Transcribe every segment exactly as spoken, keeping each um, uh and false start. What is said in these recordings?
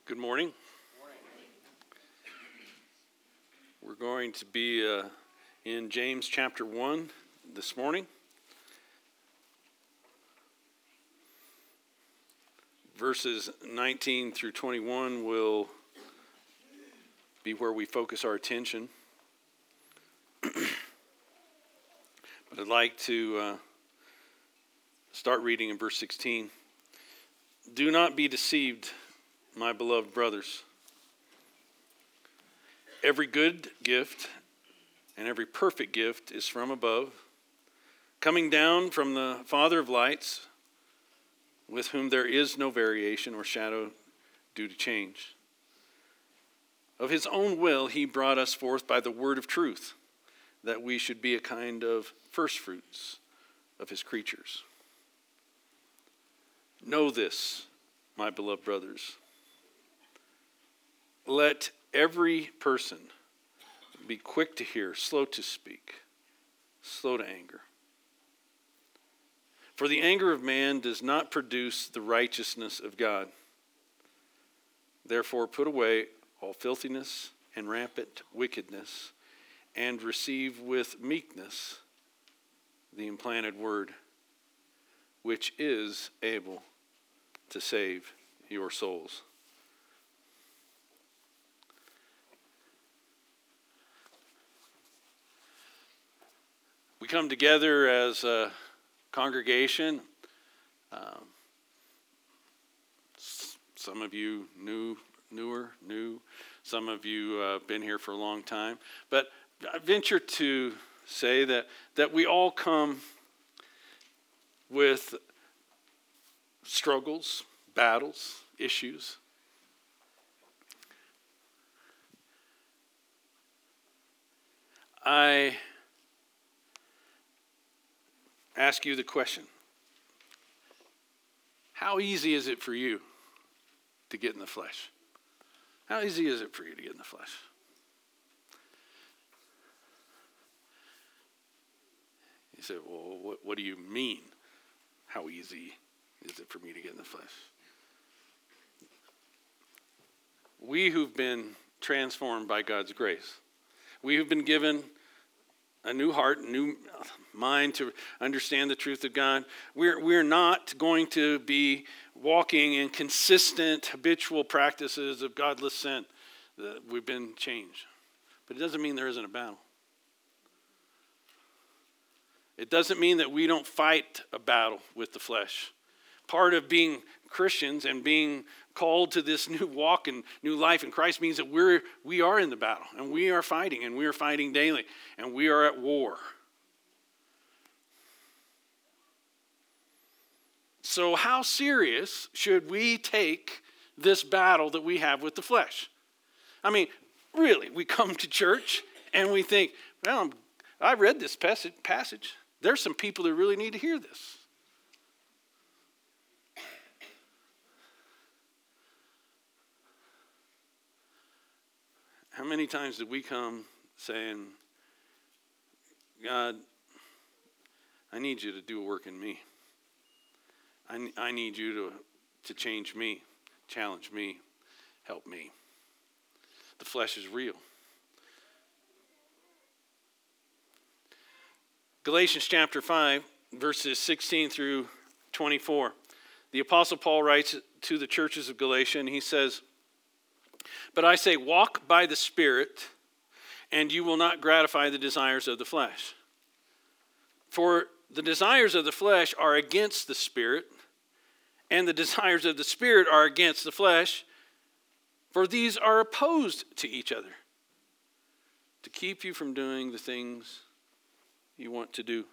Good morning. We're going to be uh, in James chapter one this morning. Verses nineteen through twenty-one will be where we focus our attention. But I'd like to uh, start reading in verse sixteen. Do not be deceived, my beloved brothers. Every good gift and every perfect gift is from above, coming down from the Father of lights, with whom there is no variation or shadow due to change. Of his own will he brought us forth by the word of truth, that we should be a kind of firstfruits of his creatures. Know this, my beloved brothers. Let every person be quick to hear, slow to speak, slow to anger. For the anger of man does not produce the righteousness of God. Therefore put away all filthiness and rampant wickedness, and receive with meekness the implanted word, which is able to save your souls. We come together as a congregation. Um, some of you new, newer, new. Some of you uh, been here for a long time. But I venture to say that, that we all come with struggles, battles, issues. I ask you the question, how easy is it for you to get in the flesh? How easy is it for you to get in the flesh? You say, well, what, what do you mean? How easy is it for me to get in the flesh? We who've been transformed by God's grace, we who've been given a new heart, a new mind to understand the truth of God, we're, we're not going to be walking in consistent, habitual practices of godless sin. We've been changed. But it doesn't mean there isn't a battle. It doesn't mean that we don't fight a battle with the flesh. Part of being Christians and being called to this new walk and new life in Christ means that we're we are in the battle, and we are fighting, and we are fighting daily, and we are at war. So how serious should we take this battle that we have with the flesh? I mean, really, we come to church and we think, well, I read this passage. There's some people that really need to hear this. How many times did we come saying, God, I need you to do a work in me. I, I need you to, to change me, challenge me, help me. The flesh is real. Galatians chapter five, verses sixteen through twenty-four. The Apostle Paul writes to the churches of Galatia, and he says, but I say, walk by the Spirit, and you will not gratify the desires of the flesh. For the desires of the flesh are against the Spirit, and the desires of the Spirit are against the flesh, for these are opposed to each other, to keep you from doing the things you want to do.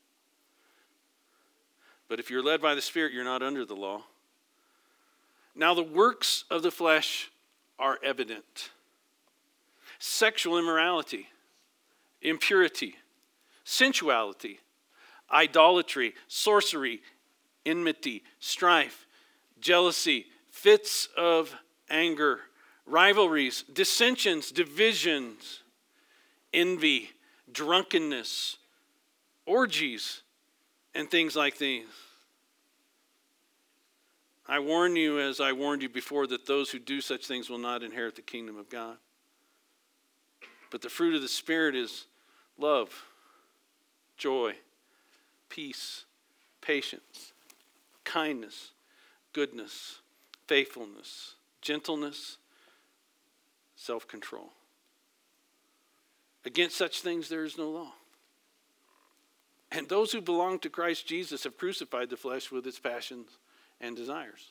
But if you're led by the Spirit, you're not under the law. Now the works of the flesh are evident. Sexual immorality, impurity, sensuality, idolatry, sorcery, enmity, strife, jealousy, fits of anger, rivalries, dissensions, divisions, envy, drunkenness, orgies, and things like these. I warn you, as I warned you before, that those who do such things will not inherit the kingdom of God. But the fruit of the Spirit is love, joy, peace, patience, kindness, goodness, faithfulness, gentleness, self-control. Against such things there is no law. And those who belong to Christ Jesus have crucified the flesh with its passions and desires.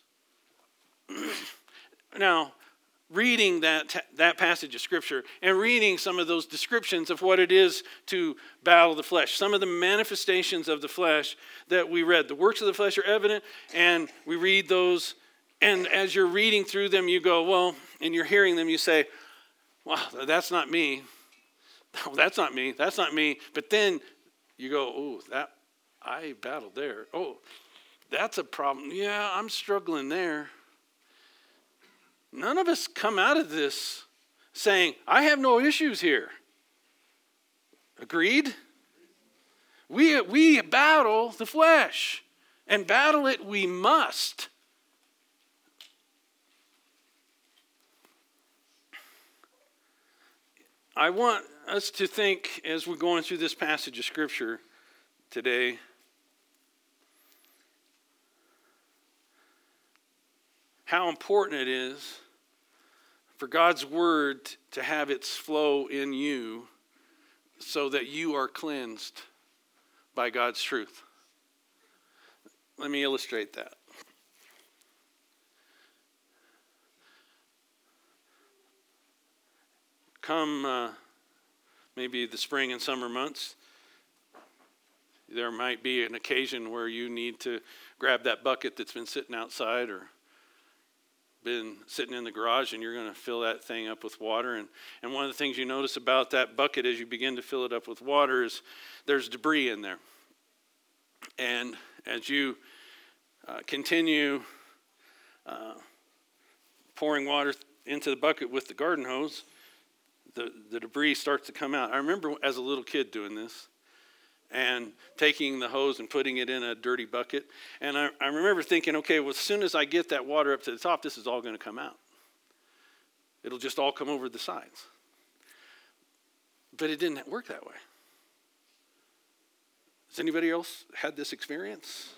Now, reading that, that passage of Scripture and reading some of those descriptions of what it is to battle the flesh, some of the manifestations of the flesh that we read, the works of the flesh are evident, and we read those, and as you're reading through them, you go, well, and you're hearing them, you say, wow, that's not me. No, that's not me. That's not me. But then you go, oh, that I battled there. Oh, that's a problem. Yeah, I'm struggling there. None of us come out of this saying, I have no issues here. Agreed? We, we battle the flesh, and battle it we must. I want us to think, as we're going through this passage of Scripture today, how important it is for God's word to have its flow in you so that you are cleansed by God's truth. Let me illustrate that. Come uh, maybe the spring and summer months, there might be an occasion where you need to grab that bucket that's been sitting outside or been sitting in the garage, and you're going to fill that thing up with water. And, and one of the things you notice about that bucket as you begin to fill it up with water is there's debris in there. And as you uh, continue uh, pouring water into the bucket with the garden hose, the, the debris starts to come out. I remember as a little kid doing this and taking the hose and putting it in a dirty bucket. And I, I remember thinking, okay, well, as soon as I get that water up to the top, this is all going to come out. It'll just all come over the sides. But it didn't work that way. Has anybody else had this experience?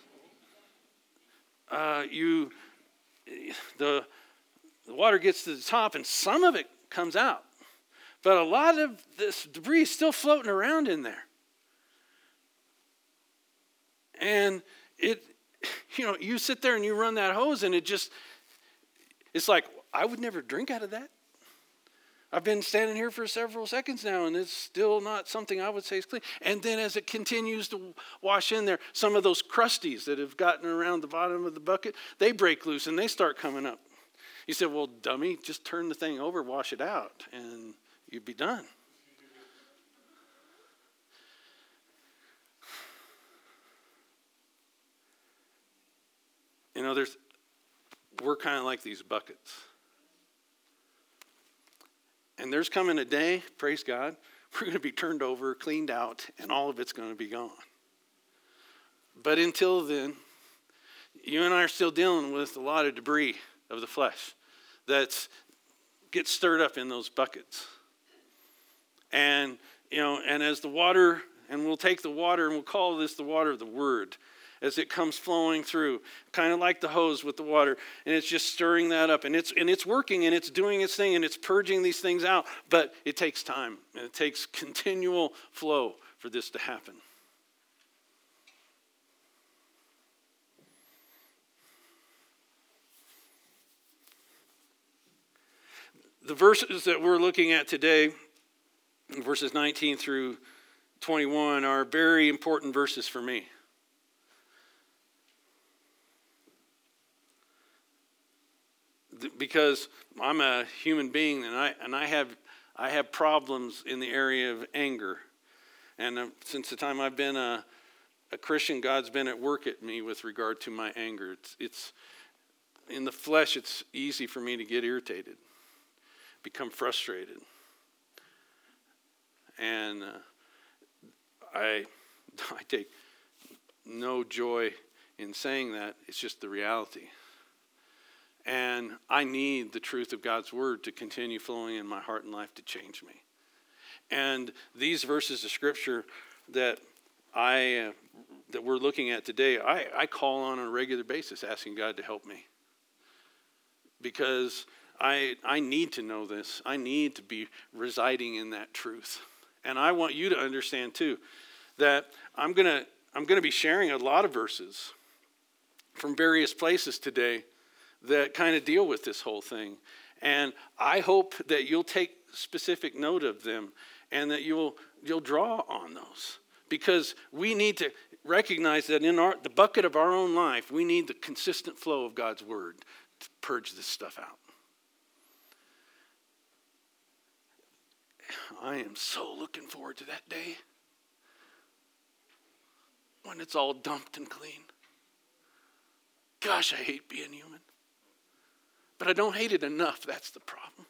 Uh, you, the, the water gets to the top and some of it comes out. But a lot of this debris is still floating around in there. And it, you know, you sit there and you run that hose and it just, it's like, I would never drink out of that. I've been standing here for several seconds now and it's still not something I would say is clean. And then as it continues to wash in there, some of those crusties that have gotten around the bottom of the bucket, they break loose and they start coming up. You said, well, dummy, just turn the thing over, wash it out, and you'd be done. You know, there's, we're kind of like these buckets. And there's coming a day, praise God, we're going to be turned over, cleaned out, and all of it's going to be gone. But until then, you and I are still dealing with a lot of debris of the flesh that gets stirred up in those buckets. And, you know, and as the water, and we'll take the water and we'll call this the water of the word, as it comes flowing through, kind of like the hose with the water, and it's just stirring that up, and it's and it's working, and it's doing its thing, and it's purging these things out, but it takes time, and it takes continual flow for this to happen. The verses that we're looking at today, verses nineteen through twenty-one, are very important verses for me. Because I'm a human being, and I and I have I have problems in the area of anger, and uh, since the time I've been a, a Christian, God's been at work at me with regard to my anger. It's it's in the flesh. It's easy for me to get irritated, become frustrated, and uh, I I take no joy in saying that. It's just the reality. And I need the truth of God's word to continue flowing in my heart and life to change me. And these verses of scripture that I uh, that we're looking at today, I, I call on on a regular basis, asking God to help me. Because I I need to know this. I need to be residing in that truth. And I want you to understand too that I'm gonna I'm gonna be sharing a lot of verses from various places today that kind of deal with this whole thing. And I hope that you'll take specific note of them and that you'll you'll draw on those. Because we need to recognize that in our the bucket of our own life, we need the consistent flow of God's word to purge this stuff out. I am so looking forward to that day when it's all dumped and clean. Gosh, I hate being human. But I don't hate it enough. That's the problem.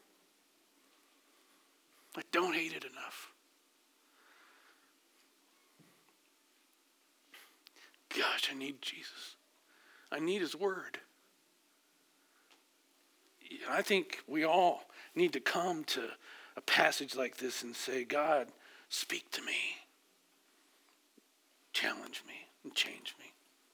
I don't hate it enough. Gosh, I need Jesus. I need his word. I think we all need to come to a passage like this and say, God, speak to me. Challenge me and change me.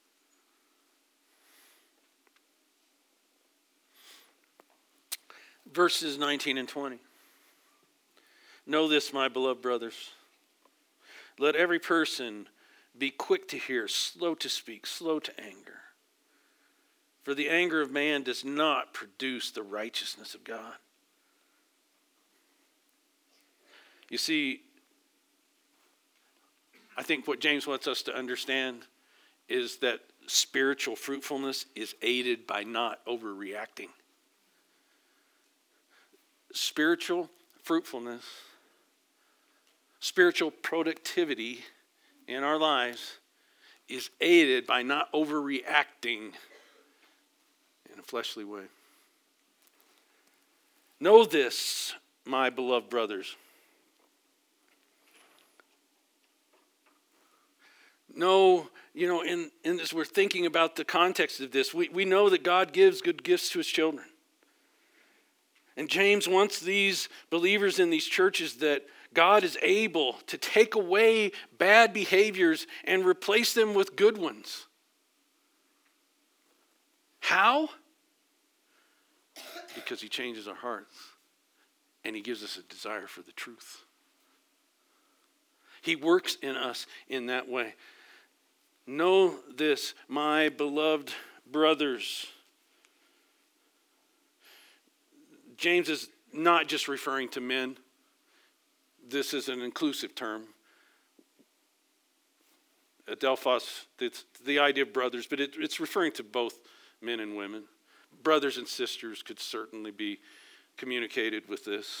Verses nineteen and twenty. Know this, my beloved brothers. Let every person be quick to hear, slow to speak, slow to anger. For the anger of man does not produce the righteousness of God. You see, I think what James wants us to understand is that spiritual fruitfulness is aided by not overreacting. Spiritual fruitfulness, spiritual productivity in our lives is aided by not overreacting in a fleshly way. Know this, my beloved brothers. Know, you know, in, in this, we're thinking about the context of this. We, we know that God gives good gifts to his children. And James wants these believers in these churches that God is able to take away bad behaviors and replace them with good ones. How? Because he changes our hearts and he gives us a desire for the truth. He works in us in that way. Know this, my beloved brothers. James is not just referring to men. This is an inclusive term. Adelphos, it's the idea of brothers, but it, it's referring to both men and women. Brothers and sisters could certainly be communicated with this.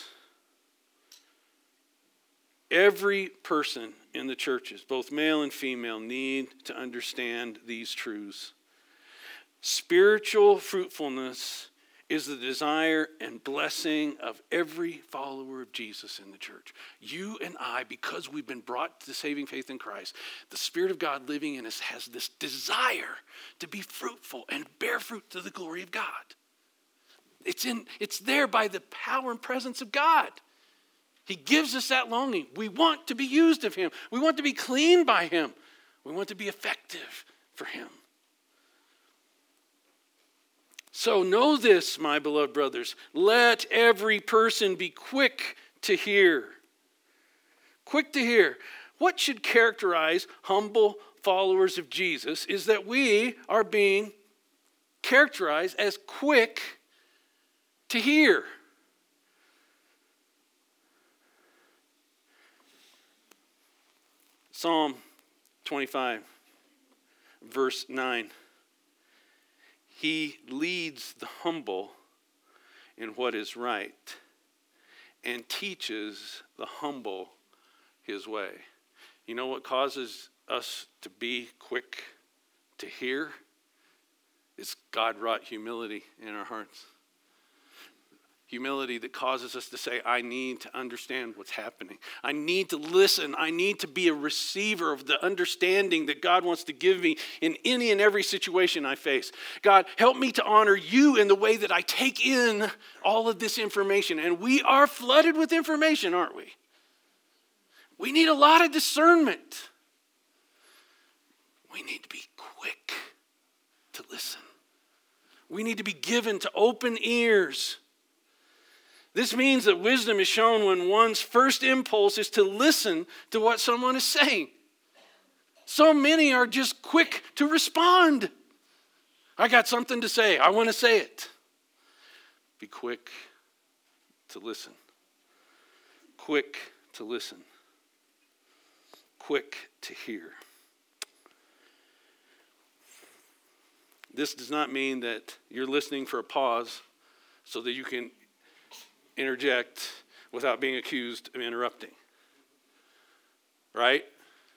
Every person in the churches, both male and female, need to understand these truths. Spiritual fruitfulness is the desire and blessing of every follower of Jesus in the church. You and I, because we've been brought to saving faith in Christ, the Spirit of God living in us has this desire to be fruitful and bear fruit to the glory of God. It's in, it's there by the power and presence of God. He gives us that longing. We want to be used of him. We want to be clean by him. We want to be effective for him. So know this, my beloved brothers. Let every person be quick to hear. Quick to hear. What should characterize humble followers of Jesus is that we are being characterized as quick to hear. Psalm twenty-five, verse nine. He leads the humble in what is right and teaches the humble his way. You know what causes us to be quick to hear? It's God-wrought humility in our hearts. Humility that causes us to say, I need to understand what's happening. I need to listen. I need to be a receiver of the understanding that God wants to give me in any and every situation I face. God, help me to honor you in the way that I take in all of this information. And we are flooded with information, aren't we? We need a lot of discernment. We need to be quick to listen. We need to be given to open ears. This means that wisdom is shown when one's first impulse is to listen to what someone is saying. So many are just quick to respond. I got something to say. I want to say it. Be quick to listen. Quick to listen. Quick to hear. This does not mean that you're listening for a pause so that you can interject without being accused of interrupting. Right?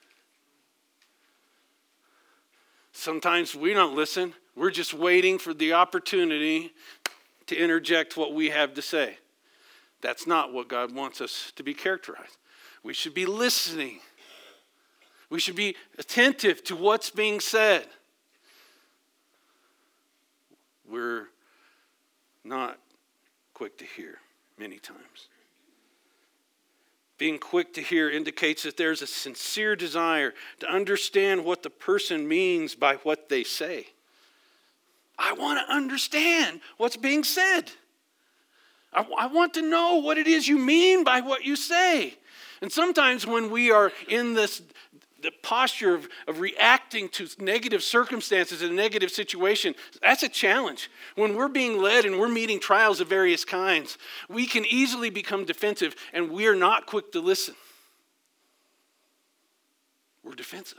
Sometimes we don't listen. We're just waiting for the opportunity to interject what we have to say. That's not what God wants us to be characterized. We should be listening. We should be attentive to what's being said. We're not quick to hear many times. Being quick to hear indicates that there's a sincere desire to understand what the person means by what they say. I want to understand what's being said. I, I want to know what it is you mean by what you say. And sometimes when we are in this the posture of, of reacting to negative circumstances in a negative situation, that's a challenge. When we're being led and we're meeting trials of various kinds, we can easily become defensive, and we're not quick to listen. We're defensive.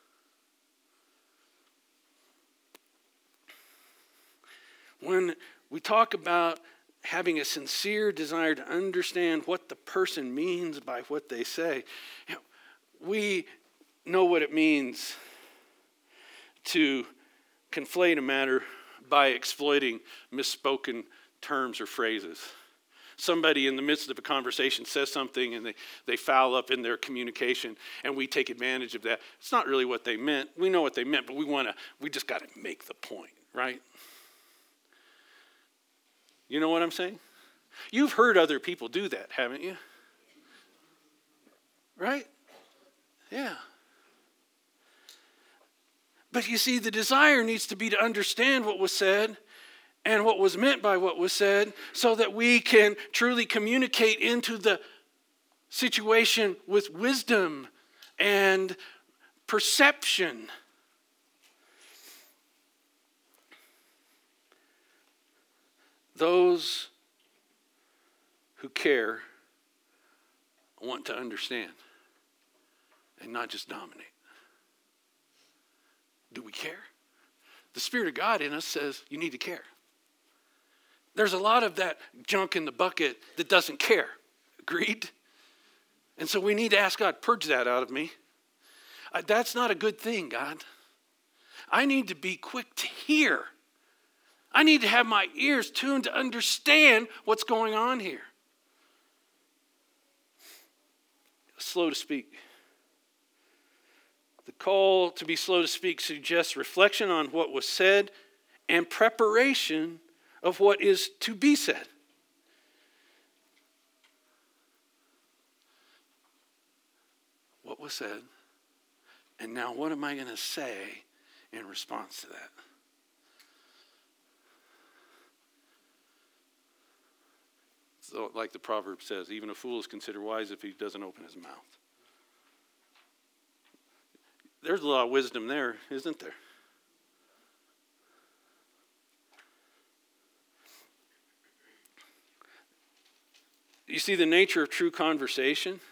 When we talk about having a sincere desire to understand what the person means by what they say, you know, we know what it means to conflate a matter by exploiting misspoken terms or phrases. Somebody in the midst of a conversation says something and they, they foul up in their communication, and we take advantage of that. It's not really what they meant. We know what they meant, but we want to, we just got to make the point, right? You know what I'm saying? You've heard other people do that, haven't you? Right? Yeah. But you see, the desire needs to be to understand what was said and what was meant by what was said so that we can truly communicate into the situation with wisdom and perception. Those who care want to understand and not just dominate. Do we care? The Spirit of God in us says you need to care. There's a lot of that junk in the bucket that doesn't care. Agreed? And so we need to ask God, purge that out of me. Uh, that's not a good thing, God. I need to be quick to hear. I need to have my ears tuned to understand what's going on here. Slow to speak. The call to be slow to speak suggests reflection on what was said and preparation of what is to be said. What was said, and now what am I going to say in response to that? So, like the proverb says, even a fool is considered wise if he doesn't open his mouth. There's a lot of wisdom there, isn't there? You see, the nature of true conversation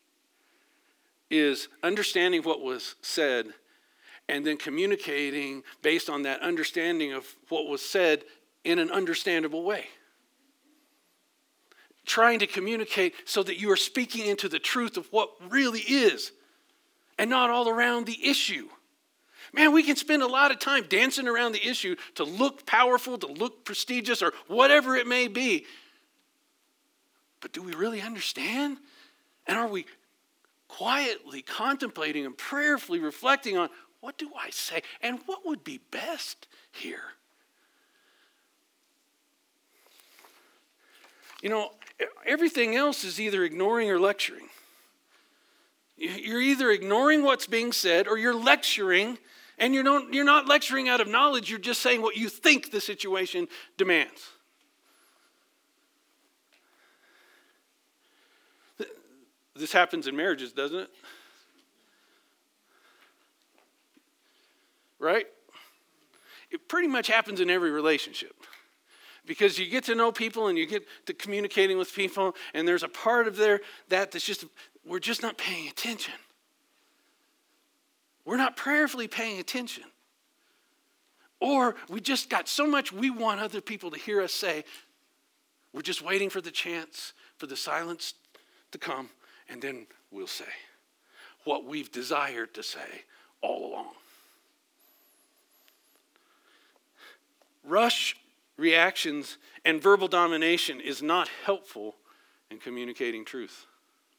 is understanding what was said and then communicating based on that understanding of what was said in an understandable way. Trying to communicate so that you are speaking into the truth of what really is and not all around the issue. Man, we can spend a lot of time dancing around the issue to look powerful, to look prestigious, or whatever it may be. but do we really understand? And are we quietly contemplating and prayerfully reflecting on, what do I say? And what would be best here? You know, everything else is either ignoring or lecturing. You're either ignoring what's being said or you're lecturing, and you're not, you're not lecturing out of knowledge. You're just saying what you think the situation demands. This happens in marriages, doesn't it? Right? It pretty much happens in every relationship. Because you get to know people and you get to communicating with people, and there's a part of there that that's just, we're just not paying attention. We're not prayerfully paying attention. Or we just got so much we want other people to hear us say, we're just waiting for the chance for the silence to come, and then we'll say what we've desired to say all along. Rush reactions and verbal domination is not helpful in communicating truth.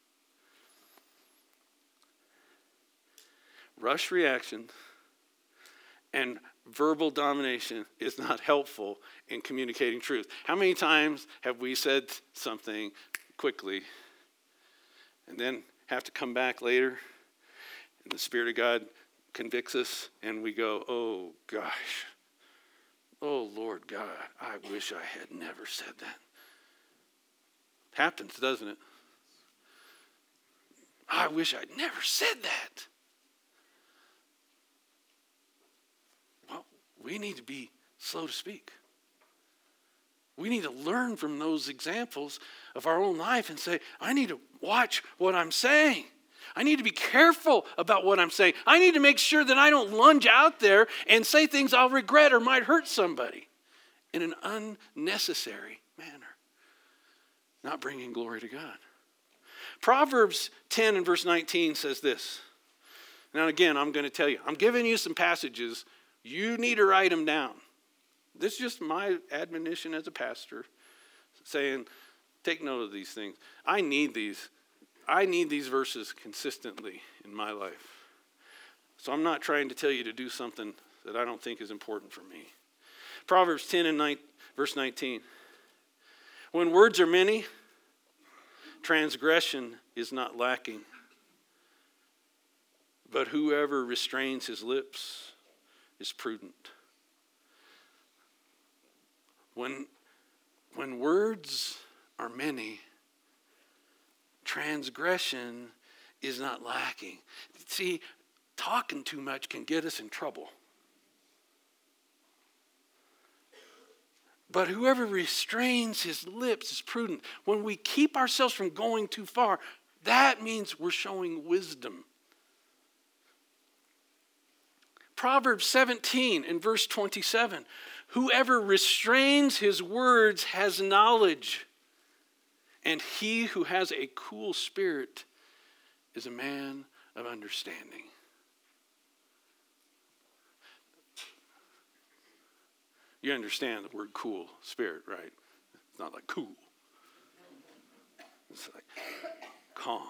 Rush reaction and verbal domination is not helpful in communicating truth. How many times have we said something quickly and then have to come back later and the Spirit of God convicts us and we go, oh gosh, oh Lord God, I wish I had never said that. Happens, doesn't it? I wish I'd never said that. Well, we need to be slow to speak. We need to learn from those examples of our own life and say, I need to watch what I'm saying. I need to be careful about what I'm saying. I need to make sure that I don't lunge out there and say things I'll regret or might hurt somebody in an unnecessary manner, not bringing glory to God. Proverbs ten and verse nineteen says this. Now again, I'm going to tell you, I'm giving you some passages. You need to write them down. This is just my admonition as a pastor, saying, take note of these things. I need these. I need these verses consistently in my life. So I'm not trying to tell you to do something that I don't think is important for me. Proverbs ten and nine, verse nineteen. When words are many, transgression is not lacking. But whoever restrains his lips is prudent. When, when words are many, transgression is not lacking. See, talking too much can get us in trouble. But whoever restrains his lips is prudent. When we keep ourselves from going too far, that means we're showing wisdom. Proverbs seventeen and verse twenty-seven. Whoever restrains his words has knowledge, and he who has a cool spirit is a man of understanding. You understand the word cool spirit, right? It's not like cool. It's like calm,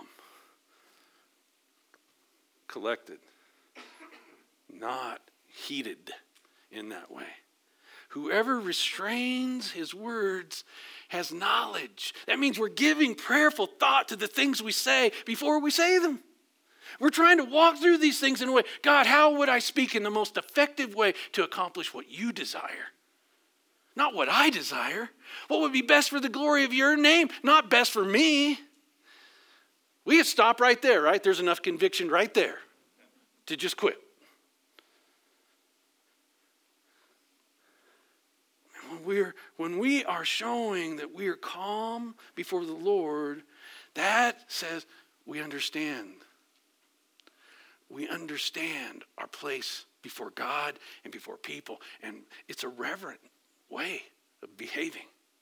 collected, not heated in that way. Whoever restrains his words has knowledge. That means we're giving prayerful thought to the things we say before we say them. We're trying to walk through these things in a way, God, how would I speak in the most effective way to accomplish what you desire? Not what I desire. What would be best for the glory of your name, not best for me. We could stop right there, right? There's enough conviction right there to just quit. When we're, when we are showing that we are calm before the Lord, that says we understand. We understand our place before God and before people. And it's a reverent way of behaving.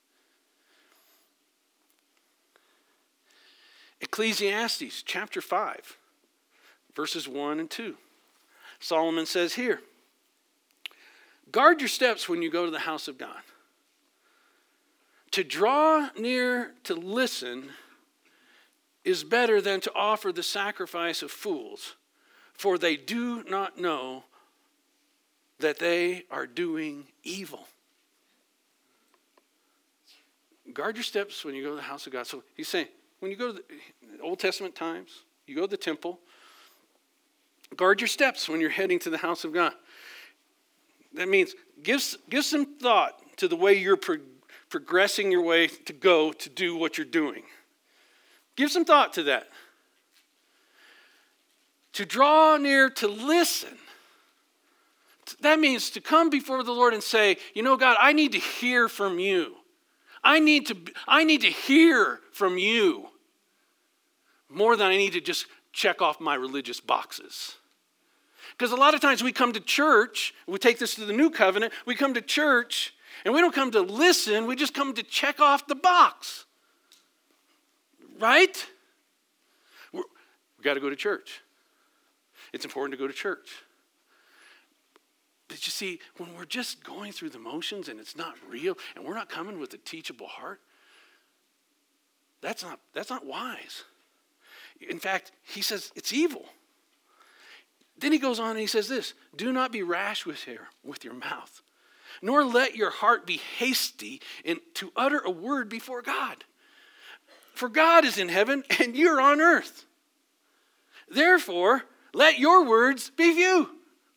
Ecclesiastes chapter five, verses one and two. Solomon says here, guard your steps when you go to the house of God. To draw near to listen is better than to offer the sacrifice of fools, for they do not know that they are doing evil. Guard your steps when you go to the house of God. So he's saying, when you go to the Old Testament times, you go to the temple, guard your steps when you're heading to the house of God. That means give, give some thought to the way you're pro- progressing your way to go to do what you're doing. Give some thought to that. To draw near to listen. That means to come before the Lord and say, you know, God, I need to hear from you. I need to, I need to hear from you more than I need to just check off my religious boxes. Because a lot of times we come to church, we take this to the new covenant, we come to church and we don't come to listen, we just come to check off the box. Right? We're, we got to go to church. It's important to go to church. But you see, when we're just going through the motions and it's not real and we're not coming with a teachable heart, that's not, that's not wise. In fact, he says it's evil. Then he goes on and he says this, do not be rash with your, with your mouth, nor let your heart be hasty in, to utter a word before God. For God is in heaven and you're on earth. Therefore, let your words be few.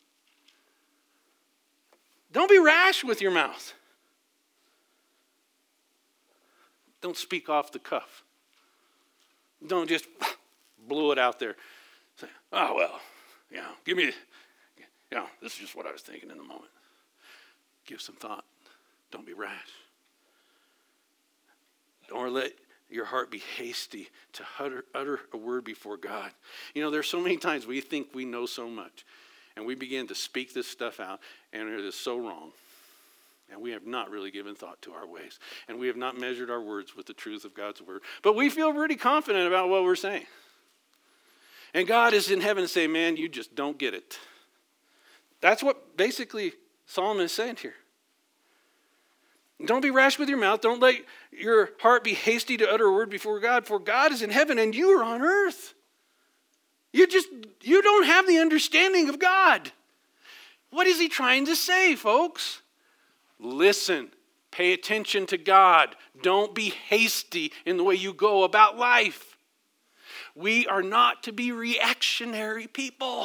Don't be rash with your mouth. Don't speak off the cuff. Don't just blow it out there. Say, oh, well, you know, give me, you know, this is just what I was thinking in the moment. Give some thought. Don't be rash. Don't let your heart be hasty to utter, utter a word before God. You know, there's so many times we think we know so much, and we begin to speak this stuff out, and it is so wrong. And we have not really given thought to our ways. And we have not measured our words with the truth of God's word. But we feel pretty confident about what we're saying. And God is in heaven and saying, man, you just don't get it. That's what basically Solomon is saying here. Don't be rash with your mouth. Don't let your heart be hasty to utter a word before God. For God is in heaven and you are on earth. You just, you don't have the understanding of God. What is he trying to say, folks? Listen. Pay attention to God. Don't be hasty in the way you go about life. We are not to be reactionary people.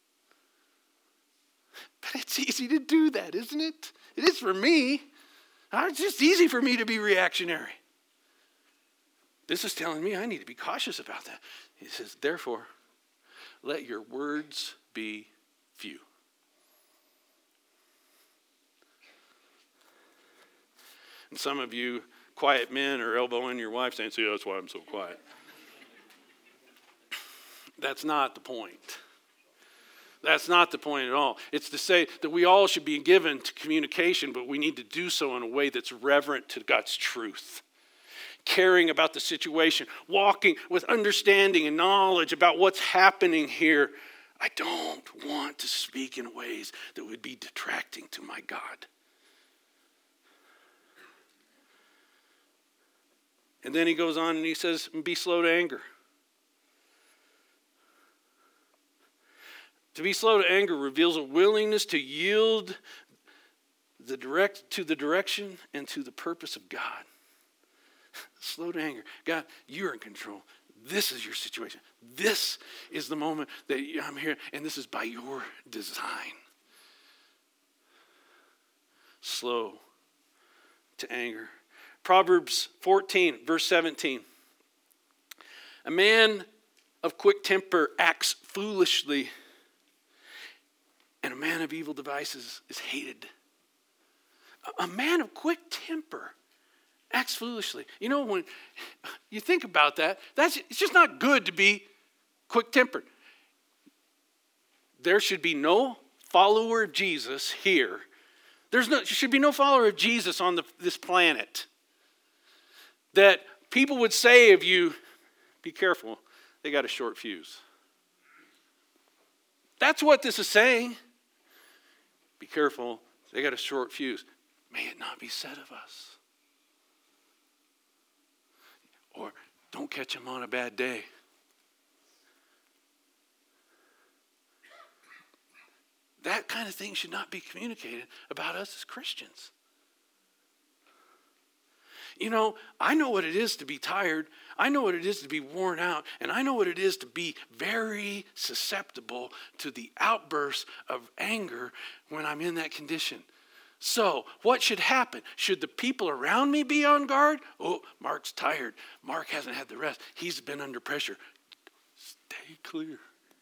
But it's easy to do that, isn't it? It is for me. It's just easy for me to be reactionary. This is telling me I need to be cautious about that. He says, therefore, let your words be few. And some of you quiet men are elbowing your wife saying, see, that's why I'm so quiet. That's not the point. That's not the point at all. It's to say that we all should be given to communication, but we need to do so in a way that's reverent to God's truth. Caring about the situation, walking with understanding and knowledge about what's happening here. I don't want to speak in ways that would be detracting to my God. And then he goes on and he says, be slow to anger. To be slow to anger reveals a willingness to yield the direct to the direction and to the purpose of God. Slow to anger. God, you're in control. This is your situation. This is the moment that I'm here, and this is by your design. Slow to anger. Proverbs fourteen, verse seventeen. A man of quick temper acts foolishly, and a man of evil devices is hated. A man of quick temper acts foolishly. You know, when you think about that, that's it's just not good to be quick-tempered. There should be no follower of Jesus here. There's no, there should be no follower of Jesus on the, this planet that people would say of you, be careful, they got a short fuse. That's what this is saying. Be careful, they got a short fuse. May it not be said of us. or don't catch him on a bad day. That kind of thing should not be communicated about us as Christians. You know, I know what it is to be tired. I know what it is to be worn out. And I know what it is to be very susceptible to the outbursts of anger when I'm in that condition. So, what should happen? Should the people around me be on guard? Oh, Mark's tired. Mark hasn't had the rest. He's been under pressure. Stay clear.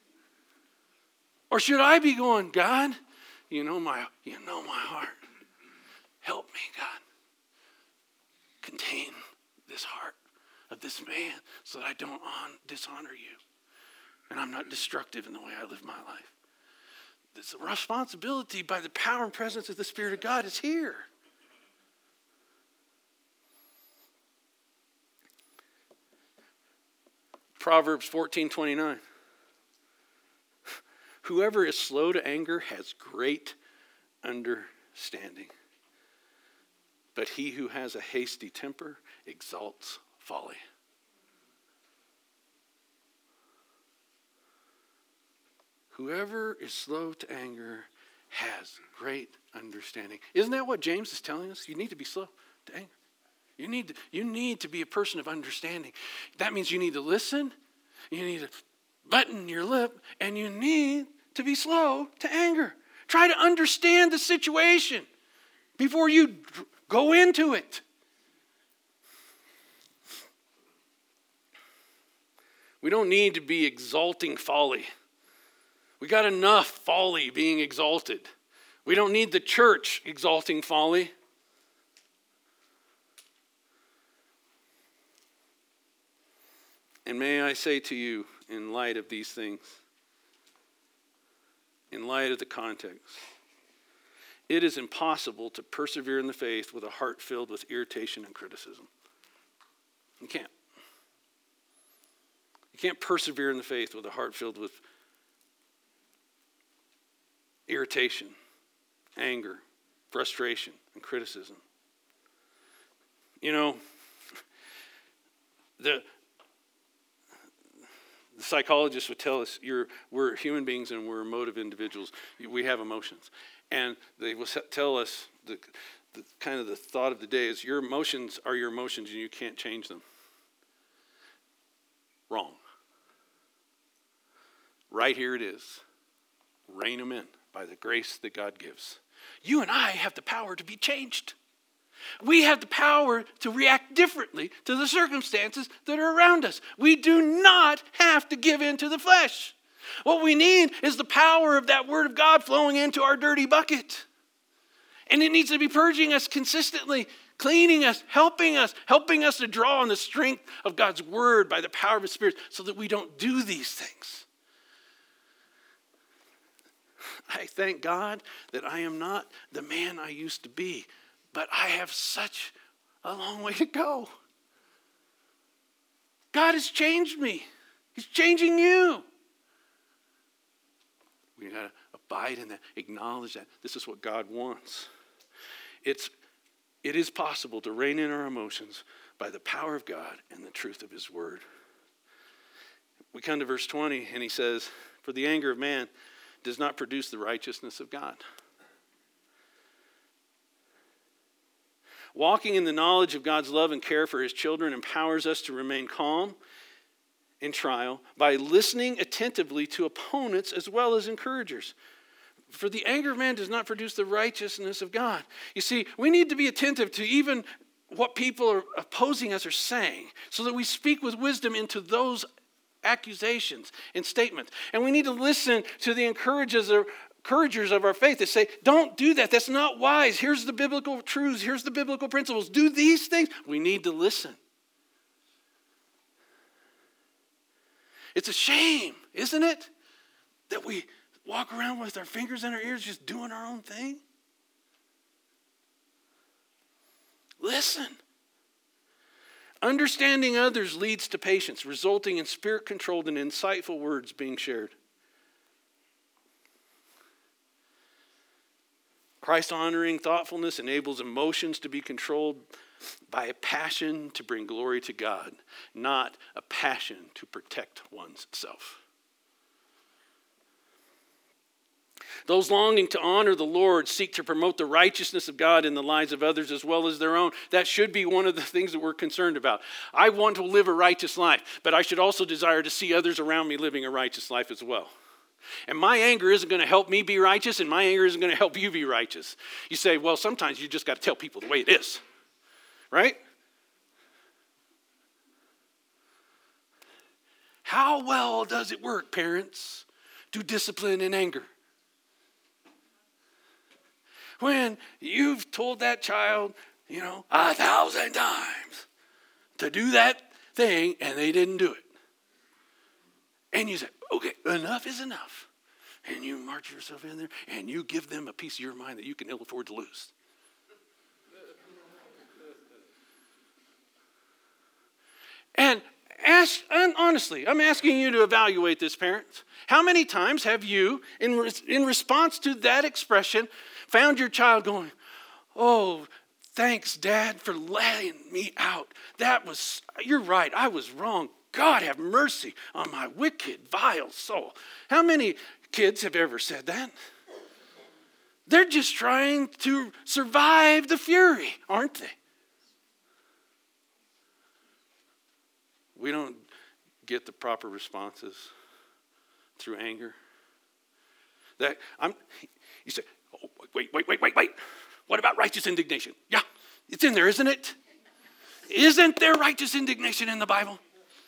Or should I be going, God, you know my, you know my heart. Help me, God. Contain this heart of this man so that I don't on, dishonor you. And I'm not destructive in the way I live my life. This responsibility by the power and presence of the Spirit of God is here. Proverbs fourteen twenty-nine. Whoever is slow to anger has great understanding. But he who has a hasty temper exalts folly. Whoever is slow to anger has great understanding. Isn't that what James is telling us? You need to be slow to anger. You need to, you need to be a person of understanding. That means you need to listen, you need to button your lip, and you need to be slow to anger. Try to understand the situation before you go into it. We don't need to be exalting folly. We got enough folly being exalted. We don't need the church exalting folly. And may I say to you, in light of these things, in light of the context, it is impossible to persevere in the faith with a heart filled with irritation and criticism. You can't. You can't persevere in the faith with a heart filled with irritation, anger, frustration, and criticism. You know, the, the psychologists would tell us you're, we're human beings and we're emotive individuals. We have emotions. And they will tell us, the, the kind of the thought of the day is your emotions are your emotions and you can't change them. Wrong. Right here it is. Rein them in by the grace that God gives. You and I have the power to be changed. We have the power to react differently to the circumstances that are around us. We do not have to give in to the flesh. What we need is the power of that word of God flowing into our dirty bucket. And it needs to be purging us consistently, cleaning us, helping us, helping us to draw on the strength of God's word by the power of his Spirit so that we don't do these things. I thank God that I am not the man I used to be, but I have such a long way to go. God has changed me. He's changing you. We got to abide in that, acknowledge that. This is what God wants. It's, it is possible to rein in our emotions by the power of God and the truth of his word. We come to verse twenty and he says, for the anger of man does not produce the righteousness of God. Walking in the knowledge of God's love and care for his children empowers us to remain calm in trial by listening attentively to opponents as well as encouragers. For the anger of man does not produce the righteousness of God. You see, we need to be attentive to even what people are opposing us are saying so that we speak with wisdom into those accusations and statements. And we need to listen to the encouragers of, encouragers of our faith that say, don't do that. That's not wise. Here's the biblical truths. Here's the biblical principles. Do these things. We need to listen. It's a shame, isn't it, that we walk around with our fingers in our ears just doing our own thing? Listen. Understanding others leads to patience, resulting in spirit-controlled and insightful words being shared. Christ-honoring thoughtfulness enables emotions to be controlled by a passion to bring glory to God, not a passion to protect one's self. Those longing to honor the Lord seek to promote the righteousness of God in the lives of others as well as their own. That should be one of the things that we're concerned about. I want to live a righteous life, but I should also desire to see others around me living a righteous life as well. And my anger isn't going to help me be righteous, and my anger isn't going to help you be righteous. You say, well, sometimes you just got to tell people the way it is, right? How well does it work, parents, to discipline in anger? When you've told that child, you know, a thousand times to do that thing and they didn't do it. And you say, okay, enough is enough. And you march yourself in there and you give them a piece of your mind that you can ill afford to lose. And ask, and honestly, I'm asking you to evaluate this, parents. How many times have you, in, in response to that expression, found your child going, oh, thanks, Dad, for letting me out. That was, you're right, I was wrong. God have mercy on my wicked, vile soul. How many kids have ever said that? They're just trying to survive the fury, aren't they? We don't get the proper responses through anger. That I'm, you say, oh, wait, wait, wait, wait, wait. What about righteous indignation? Yeah, it's in there, isn't it? Isn't there righteous indignation in the Bible?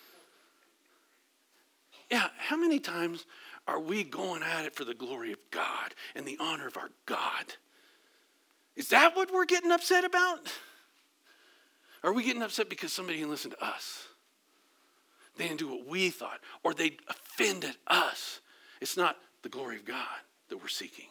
Yeah, how many times are we going at it for the glory of God and the honor of our God? Is that what we're getting upset about? Are we getting upset because somebody didn't listen to us? They didn't do what we thought, or they offended us. It's not the glory of God that we're seeking.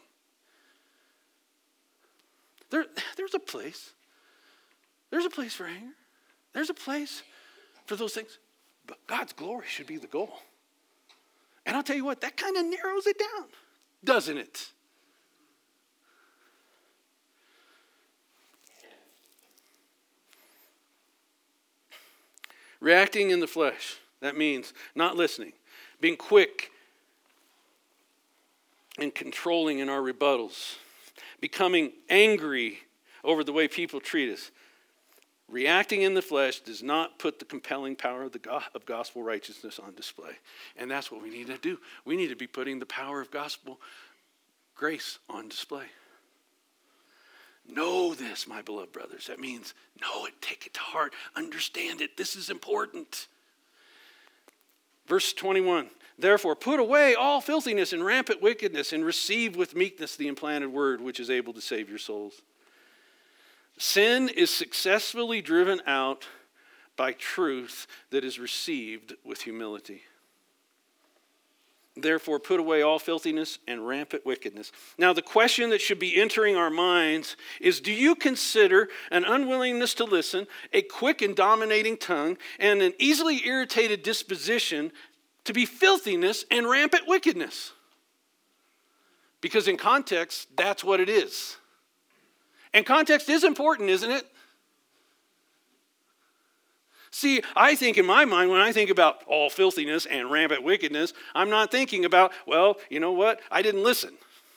There, there's a place. There's a place for anger. There's a place for those things. But God's glory should be the goal. And I'll tell you what, that kind of narrows it down, doesn't it? Reacting in the flesh. That means not listening, being quick and controlling in our rebuttals, becoming angry over the way people treat us. Reacting in the flesh does not put the compelling power of the go- of gospel righteousness on display. And that's what we need to do. We need to be putting the power of gospel grace on display. Know this, my beloved brothers. That means know it, take it to heart, understand it. This is important. Verse twenty-one, therefore put away all filthiness and rampant wickedness and receive with meekness the implanted word which is able to save your souls. Sin is successfully driven out by truth that is received with humility. Therefore, put away all filthiness and rampant wickedness. Now, the question that should be entering our minds is, do you consider an unwillingness to listen, a quick and dominating tongue, and an easily irritated disposition to be filthiness and rampant wickedness? Because in context, that's what it is. And context is important, isn't it? See, I think in my mind, when I think about all filthiness and rampant wickedness, I'm not thinking about, well, you know what? I didn't listen.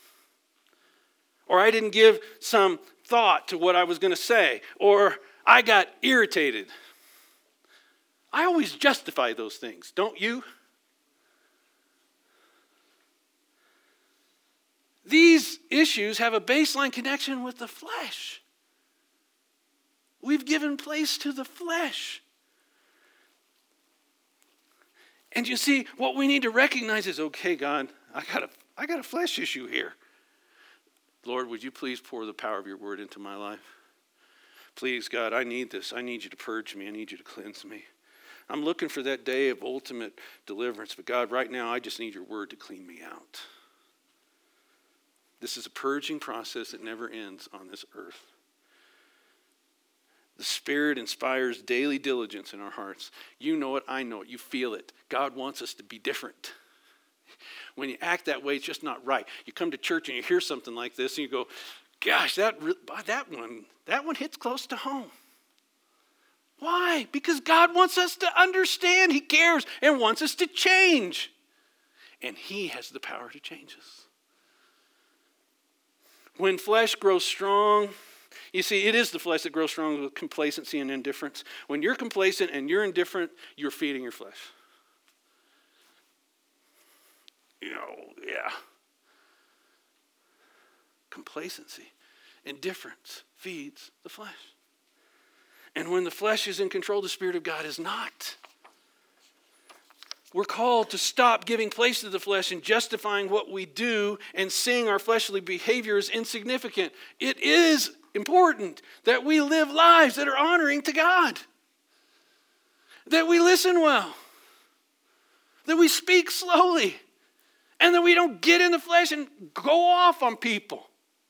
Or I didn't give some thought to what I was going to say. Or I got irritated. I always justify those things, don't you? These issues have a baseline connection with the flesh. We've given place to the flesh. And you see, what we need to recognize is, okay, God, I got a, I got a flesh issue here. Lord, would you please pour the power of your word into my life? Please, God, I need this. I need you to purge me. I need you to cleanse me. I'm looking for that day of ultimate deliverance. But God, right now, I just need your word to clean me out. This is a purging process that never ends on this earth. The Spirit inspires daily diligence in our hearts. You know it, I know it, you feel it. God wants us to be different. When you act that way, it's just not right. You come to church and you hear something like this and you go, gosh, that that one, that one hits close to home. Why? Because God wants us to understand. He cares and wants us to change. And he has the power to change us. When flesh grows strong, you see, it is the flesh that grows strong with complacency and indifference. When you're complacent and you're indifferent, you're feeding your flesh. You know, yeah. Complacency, indifference feeds the flesh. And when the flesh is in control, the Spirit of God is not. We're called to stop giving place to the flesh and justifying what we do and seeing our fleshly behavior as insignificant. It is important that we live lives that are honoring to God. That we listen well. That we speak slowly. And that we don't get in the flesh and go off on people.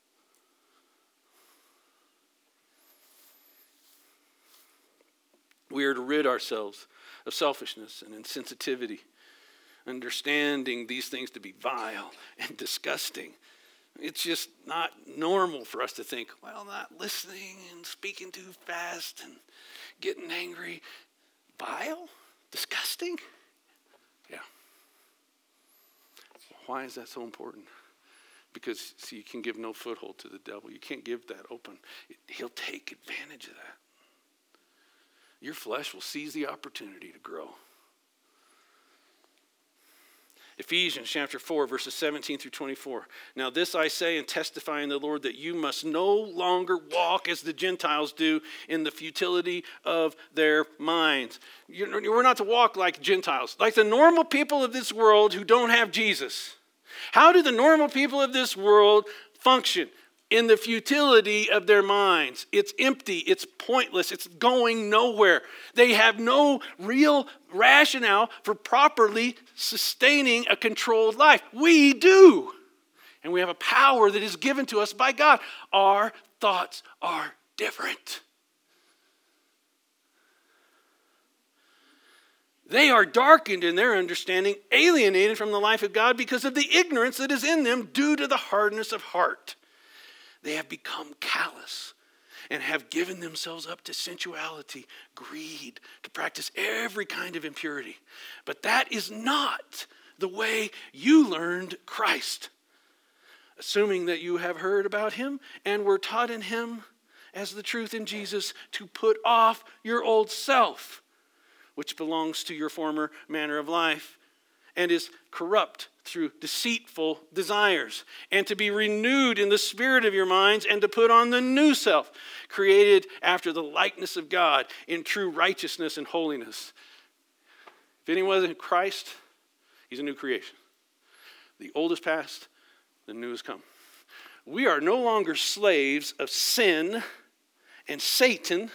We are to rid ourselves of selfishness and insensitivity, understanding these things to be vile and disgusting. It's just not normal for us to think, well, not listening and speaking too fast and getting angry. Vile? Disgusting? Yeah. Why is that so important? Because, see, you can give no foothold to the devil. You can't give that open. He'll take advantage of that. Your flesh will seize the opportunity to grow. Ephesians chapter four, verses seventeen through twenty-four. Now this I say and testify in the Lord, that you must no longer walk as the Gentiles do in the futility of their minds. You're, we're not to walk like Gentiles, like the normal people of this world who don't have Jesus. How do the normal people of this world function? In the futility of their minds. It's empty. It's pointless. It's going nowhere. They have no real rationale for properly sustaining a controlled life. We do. And we have a power that is given to us by God. Our thoughts are different. They are darkened in their understanding, alienated from the life of God because of the ignorance that is in them due to the hardness of heart. They have become callous and have given themselves up to sensuality, greed, to practice every kind of impurity. But that is not the way you learned Christ. Assuming that you have heard about him and were taught in him as the truth in Jesus, to put off your old self, which belongs to your former manner of life and is corrupt through deceitful desires, and to be renewed in the spirit of your minds, and to put on the new self, created after the likeness of God in true righteousness and holiness. If anyone is in Christ, he's a new creation. The old is past, the new has come. We are no longer slaves of sin and Satan.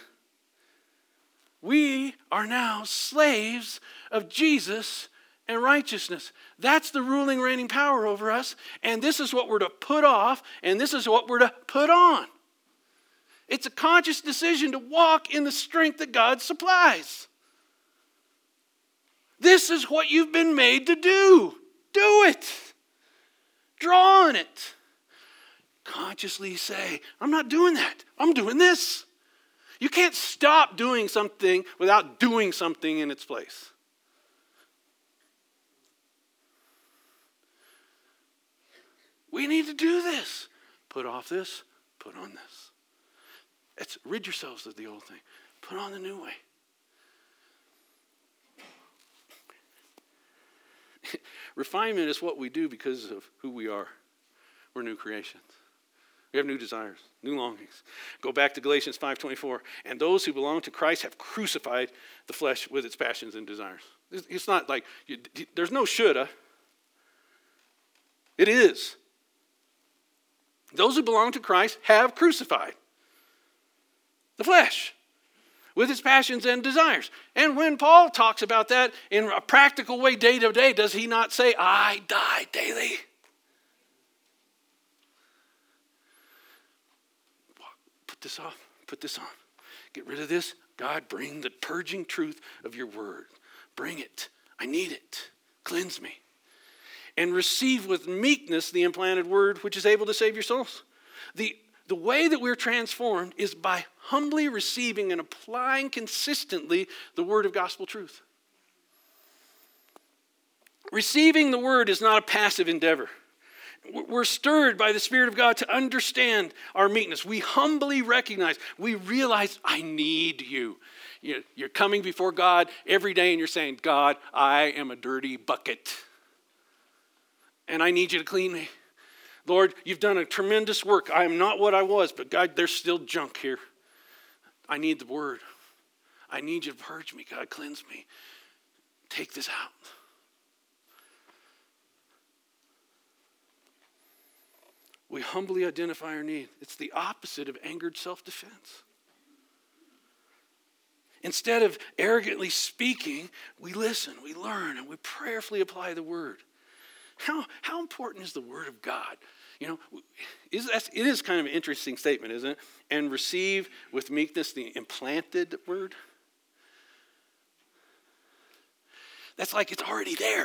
We are now slaves of Jesus and righteousness. That's the ruling, reigning power over us. And this is what we're to put off, and this is what we're to put on. It's a conscious decision to walk in the strength that God supplies. This is what you've been made to do. Do it. Draw on it. Consciously say, I'm not doing that. I'm doing this. You can't stop doing something without doing something in its place. We need to do this. Put off this, put on this. It's rid yourselves of the old thing. Put on the new way. Refinement is what we do because of who we are. We're new creations. We have new desires, new longings. Go back to Galatians five twenty-four. And those who belong to Christ have crucified the flesh with its passions and desires. It's not like, you, there's no shoulda. It is. Those who belong to Christ have crucified the flesh with its passions and desires. And when Paul talks about that in a practical way day to day, does he not say, I die daily? Put this off, put this on. Get rid of this. God, bring the purging truth of your word. Bring it. I need it. Cleanse me. And receive with meekness the implanted word which is able to save your souls. The, The way that we're transformed is by humbly receiving and applying consistently the word of gospel truth. Receiving the word is not a passive endeavor. We're stirred by the Spirit of God to understand our meekness. We humbly recognize, we realize, I need you. You're coming before God every day and you're saying, God, I am a dirty bucket. And I need you to clean me. Lord, you've done a tremendous work. I am not what I was, but God, there's still junk here. I need the word. I need you to purge me. God, cleanse me. Take this out. We humbly identify our need. It's the opposite of angered self-defense. Instead of arrogantly speaking, we listen, we learn, and we prayerfully apply the word. How, how important is the word of God? You know, is, it is kind of an interesting statement, isn't it? And receive with meekness the implanted word. That's like it's already there.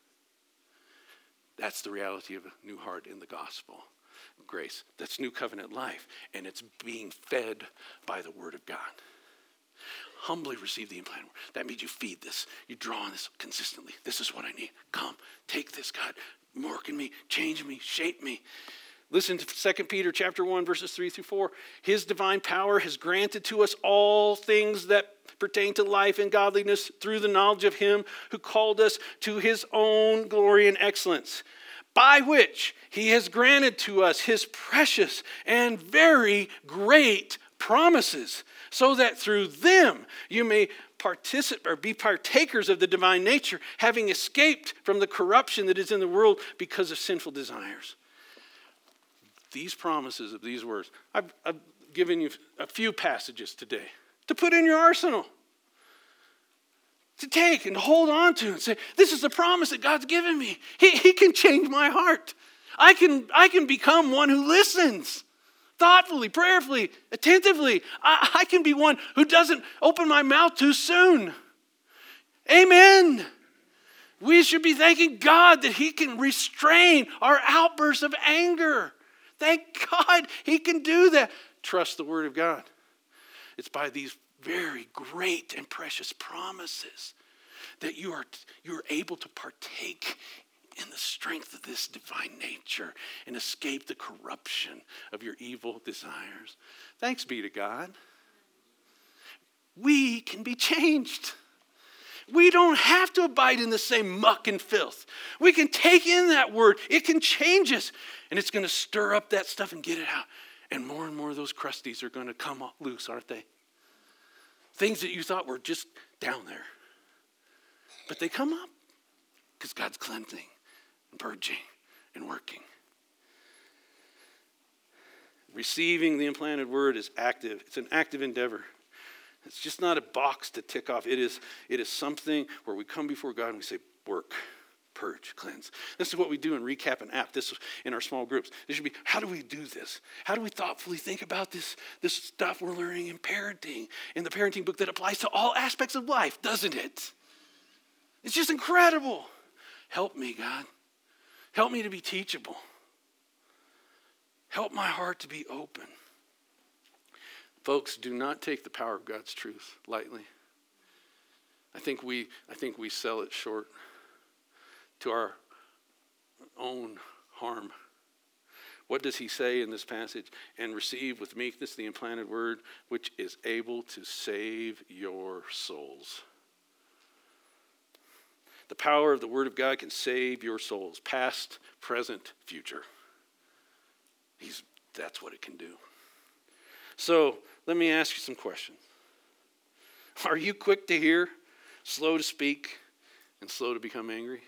That's the reality of a new heart in the gospel. Grace. That's new covenant life. And it's being fed by the word of God. Humbly receive the implanted word. That means you feed this. You draw on this consistently. This is what I need. Come, take this, God. Work in me, change me, shape me. Listen to Second Peter chapter one, verses three through four. His divine power has granted to us all things that pertain to life and godliness through the knowledge of him who called us to his own glory and excellence, by which he has granted to us his precious and very great promises, so that through them you may participate or be partakers of the divine nature, having escaped from the corruption that is in the world because of sinful desires. These promises of these words, I've, I've given you a few passages today to put in your arsenal, to take and hold on to and say, this is the promise that God's given me. He, he can change my heart. I can, I can become one who listens thoughtfully, prayerfully, attentively. I, I can be one who doesn't open my mouth too soon. Amen. We should be thanking God that he can restrain our outbursts of anger. Thank God he can do that. Trust the word of God. It's by these very great and precious promises that you are, you are able to partake in the strength of this divine nature and escape the corruption of your evil desires. Thanks be to God. We can be changed. We don't have to abide in the same muck and filth. We can take in that word. It can change us. And it's going to stir up that stuff and get it out. And more and more of those crusties are going to come loose, aren't they? Things that you thought were just down there. But they come up because God's cleansing and purging and working. Receiving the implanted word is active. It's an active endeavor. It's just not a box to tick off. It is, it is something where we come before God and we say, work, purge, cleanse. This is what we do in Recap and App. This is in our small groups. This should be, how do we do this? How do we thoughtfully think about this, this stuff we're learning in parenting, in the parenting book that applies to all aspects of life, doesn't it? It's just incredible. Help me, God. Help me to be teachable. Help my heart to be open. Folks, do not take the power of God's truth lightly. I think we, I think we sell it short to our own harm. What does he say in this passage? And receive with meekness the implanted word, which is able to save your souls. The power of the word of God can save your souls, past, present, future. He's, that's what it can do. So let me ask you some questions. Are you quick to hear, slow to speak, and slow to become angry?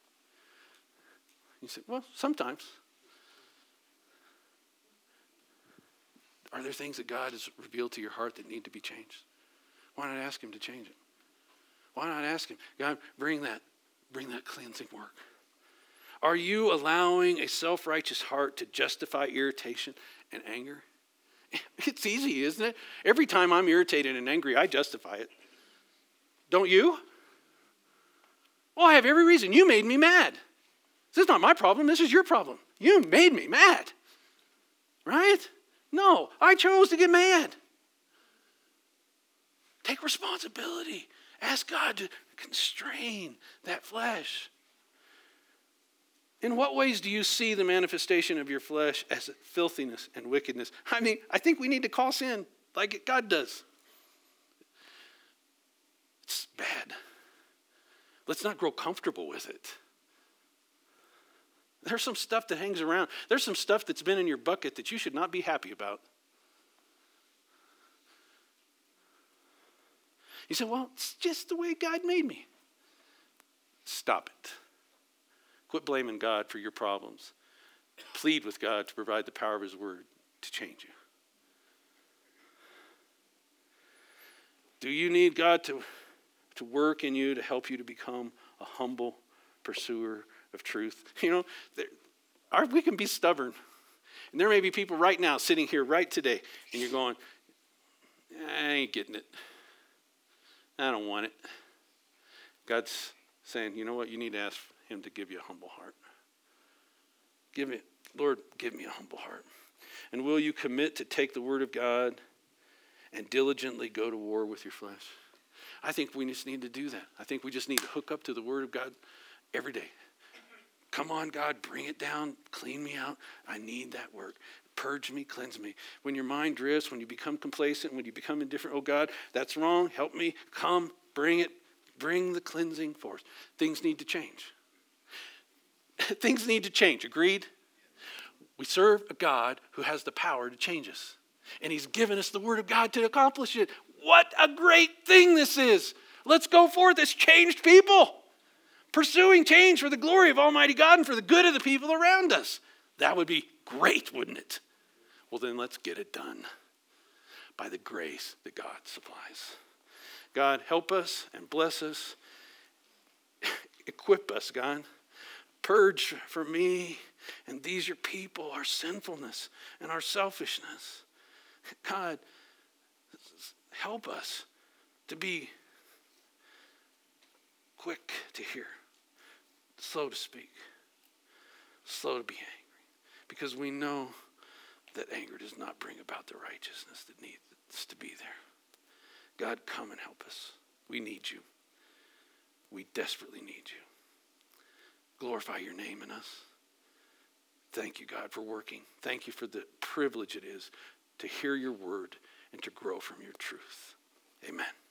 You say, well, sometimes. Are there things that God has revealed to your heart that need to be changed? Why not ask him to change it? Why not ask him, God, bring that, bring that cleansing work? Are you allowing a self-righteous heart to justify irritation and anger? It's easy, isn't it? Every time I'm irritated and angry, I justify it. Don't you? Well, I have every reason. You made me mad. This is not my problem. This is your problem. You made me mad. Right? No, I chose to get mad. Take responsibility. Ask God to constrain that flesh. In what ways do you see the manifestation of your flesh as filthiness and wickedness? I mean, I think we need to call sin like God does. It's bad. Let's not grow comfortable with it. There's some stuff that hangs around. There's some stuff that's been in your bucket that you should not be happy about. You say, well, it's just the way God made me. Stop it. Quit blaming God for your problems. Plead with God to provide the power of his word to change you. Do you need God to, to work in you to help you to become a humble pursuer of truth? You know, there, our, we can be stubborn. And there may be people right now sitting here right today, and you're going, I ain't getting it. I don't want it. God's saying, you know what? You need to ask him to give you a humble heart. Give me, Lord, give me a humble heart. And will you commit to take the word of God and diligently go to war with your flesh? I think we just need to do that. I think we just need to hook up to the word of God every day. Come on, God, bring it down, clean me out. I need that work. Purge me, cleanse me. When your mind drifts, when you become complacent, when you become indifferent, oh God, that's wrong. Help me. Come, bring it. Bring the cleansing force. Things need to change. Things need to change. Agreed? We serve a God who has the power to change us. And he's given us the word of God to accomplish it. What a great thing this is. Let's go forth as changed people. Pursuing change for the glory of Almighty God and for the good of the people around us. That would be great, wouldn't it? Well, then let's get it done by the grace that God supplies. God, help us and bless us. Equip us, God. Purge for me and these your people our sinfulness and our selfishness. God, help us to be quick to hear, slow to speak, slow to be angry. Because we know that anger does not bring about the righteousness that needs to be there. God, come and help us. We need you. We desperately need you. Glorify your name in us. Thank you, God, for working. Thank you for the privilege it is to hear your word and to grow from your truth. Amen.